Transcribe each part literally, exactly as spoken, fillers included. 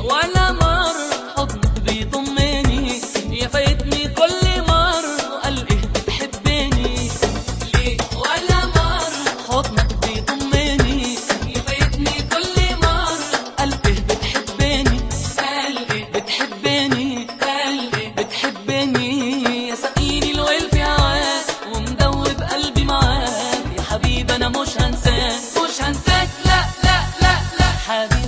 ولا مرة حضنك بيضمني، يا فايتني كل مرة قال ايه بتحبني. ليه ولا مرة حضنك بيضمني، يا فايتني كل مرة قال ايه بتحبني. قال ايه بتحبني، قال ايه بتحبني. يا سقيني الويل في هواك ومدوب قلبي معاك، يا حبيبي انا مش هنساك مش هنساك لا لا لا لا حبيبي.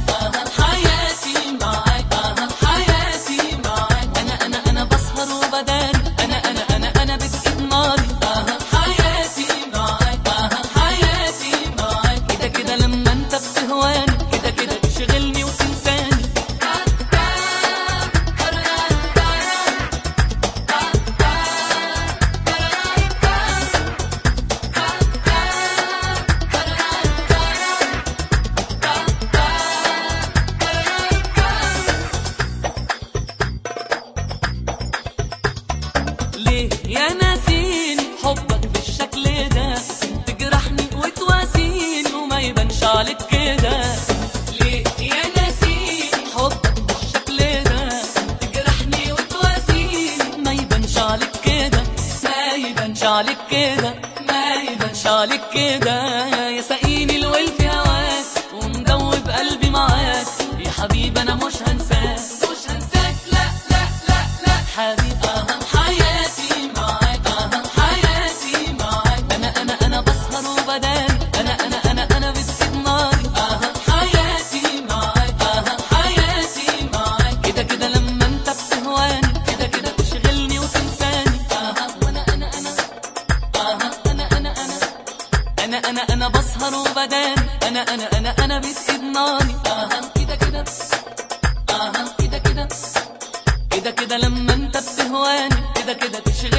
ليه يا ناسيني حبك بالشكل ده، تجرحني وتواسيني وما يبانش عليك كده. ليه يا ناسيني حبك بالشكل ده، تجرحني وتواسيني ما يبانش عليك كده. ما يبانش عليك كده، ما يبانش عليك كده. يا سقيني الويل في هواك ومدوب قلبي معاك، يا حبيبي انا مش هنساك مش هنساك لا لا لا لا حبيبي. أنا أنا أنا بسهر وبداني، أنا أنا أنا أنا بتقيد ناري. آها كده كده، آها كده كده، كده كده لما أنت بتهواني، كده كده تشغل